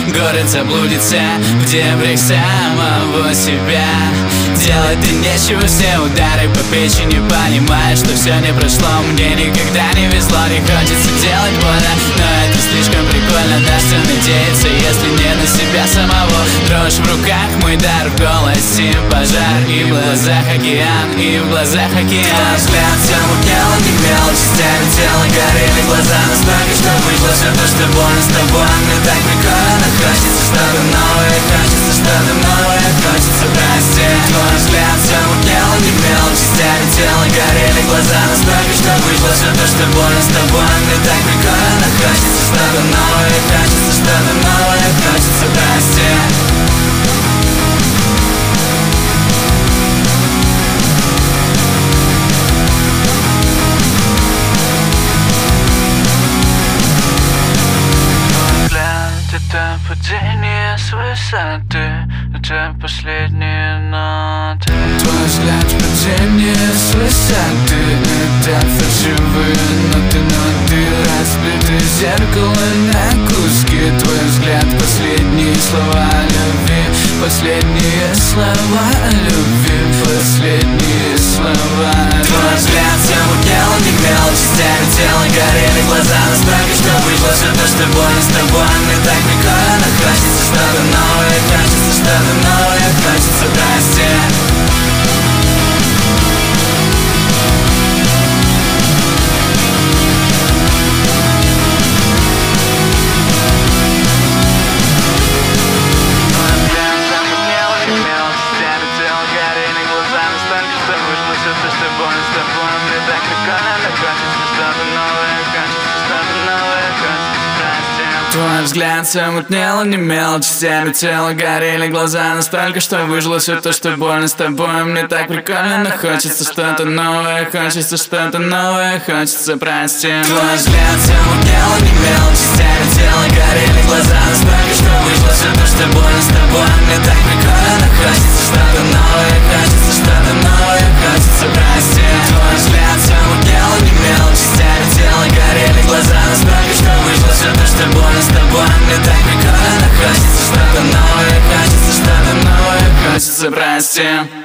город заблудится в дебрях самого себя. Делать ты нечего, все удары по печени, понимаешь, что все не прошло. Мне никогда не везло, не хочется делать больно, но это слишком прикольно. На что надеяться, если не на себя самого? Дрожь в руках, мой дар в голосе, пожар, и в глазах океан, и в глазах океан. Твой взгляд все мутнел, не мел, частями тела горели глаза настолько, что вышло все то, что больно с тобой. Мне так прикольно, хочется что-то новое, хочется что-то новое, хочется прости. Твой взгляд все мутнел, не мел, частями тела горели глаза настолько, что вышло все то, что больно с тобой. Мне так прикольно, хочется что-то новое, хочется что-то новое, хочется прости. Это падение с высоты, это последние ноты. Твой взгляд падение с высоты, это фальшивые ноты, разбитое зеркало на куски. Твой взгляд последние слова любви, последние слова любви, последние слова. Твой взгляд все мутнел, не мел, частями тела горели глаза настолько, что вышло все то, что больно с тобой. Мне так прикольно, хочется что-то новое, хочется что-то новое, хочется прости. Твой взгляд все мутнел, онемел, частями тела горели глаза настолько, что выжило все то, что больно с тобой. Мне так прикольно, но хочется что-то новое, хочется что-то новое, хочется прости. Твой взгляд все мутнел, онемел, частями тела горели глаза настолько, что выжило все то, что больно с тобой. Мне так прикольно, хочется что-то новое, хочется что-то новое, хочется прости. Твой взгляд все мутнел, онемел, частями тела горели глаза настолько, что выжило все то, что больно с тобой. Мне так прикольно, хочется что-то новое, хочется что-то новое, хочется прости.